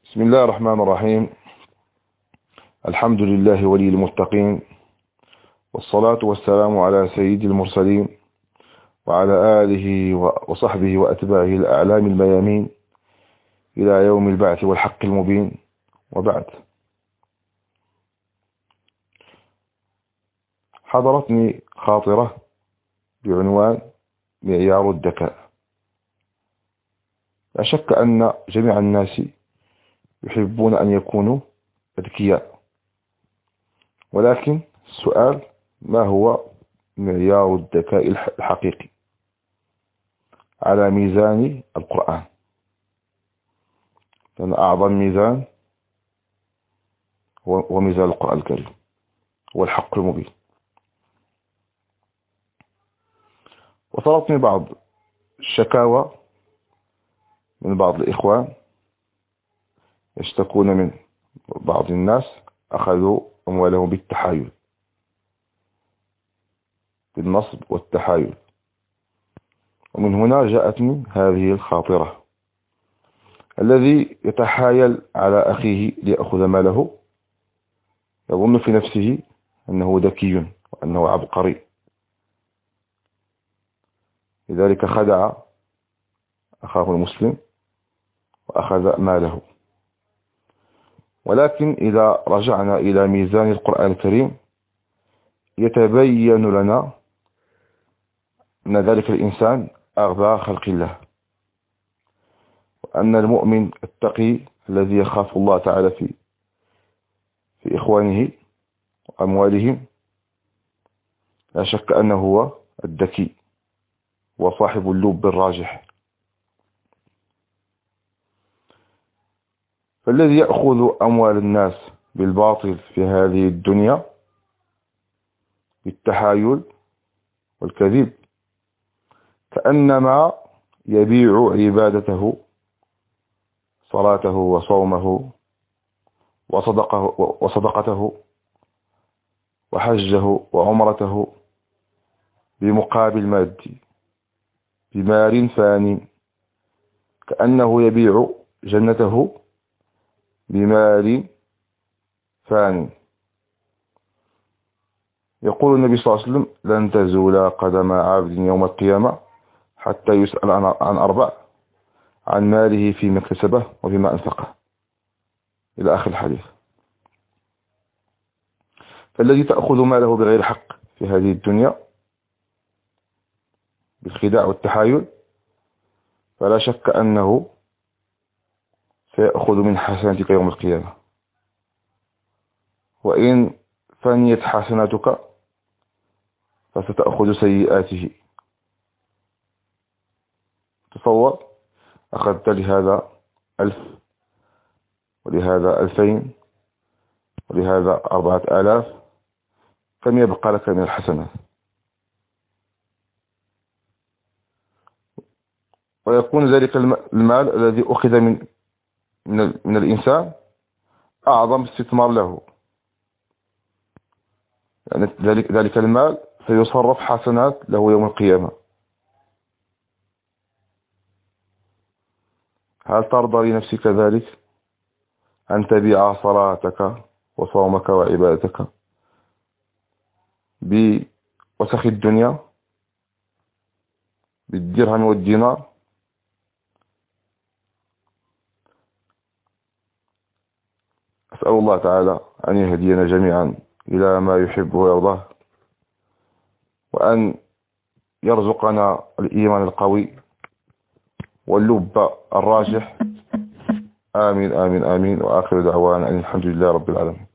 بسم الله الرحمن الرحيم. الحمد لله ولي المتقين، والصلاة والسلام على سيد المرسلين وعلى آله وصحبه وأتباعه الأعلام الميامين إلى يوم البعث والحق المبين، وبعد. حضرتني خاطرة بعنوان معيار الذكاء. لا شك أن جميع الناس يحبون أن يكونوا أذكياء، ولكن السؤال: ما هو معيار الذكاء الحقيقي على ميزان القرآن؟ لأن أعظم ميزان هو ميزان القرآن الكريم، هو الحق المبين. وصلتني بعض الشكاوى من بعض الإخوان يشتكون من بعض الناس أخذوا أموالهم بالتحايل، بالنصب والتحايل. ومن هنا جاءتني هذه الخاطرة: الذي يتحايل على أخيه ليأخذ ماله يظن في نفسه أنه ذكي وأنه عبقري، لذلك خدع أخاه المسلم وأخذ ماله. ولكن إذا رجعنا إلى ميزان القرآن الكريم يتبين لنا أن ذلك الإنسان أغبى خلق الله، وأن المؤمن التقي الذي يخاف الله تعالى في إخوانه وأموالهم لا شك أنه هو الذكي وصاحب اللب الراجح. فالذي يأخذ أموال الناس بالباطل في هذه الدنيا بالتحايل والكذب كأنما يبيع عبادته، صلاته وصومه وصدقته وحجه وعمرته بمقابل مادي بمال فانٍ، كأنه يبيع جنته بمال فانٍ. يقول النبي صلى الله عليه وسلم: لن تزول قدم عبد يوم القيامة حتى يسأل عن أربع: عن ماله فيما اكتسبه وفيما أنفقه، إلى آخر الحديث. فالذي تأخذ ماله بغير حق في هذه الدنيا بالخداع والتحايل فلا شك أنه سيأخذ من حسناتك يوم القيامة، وإن فنيت حسناتك فستأخذ سيئاته. تصور، أخذت لهذا 1000 ولهذا 2000 ولهذا 4000، كم يبقى لك من الحسنات؟ ويكون ذلك المال الذي أخذ من الإنسان أعظم استثمار له، يعني ذلك المال سيصرف حسنات له يوم القيامة. هل ترضى لنفسك ذلك أن تبيع صلاتك وصومك وعبادتك بوسخ الدنيا، بالدرهم والدينار؟ أسأل الله تعالى أن يهدينا جميعا إلى ما يحب ويرضاه، وأن يرزقنا الإيمان القوي واللب الراجح. آمين آمين آمين. وآخر دعوانا أن الحمد لله رب العالمين.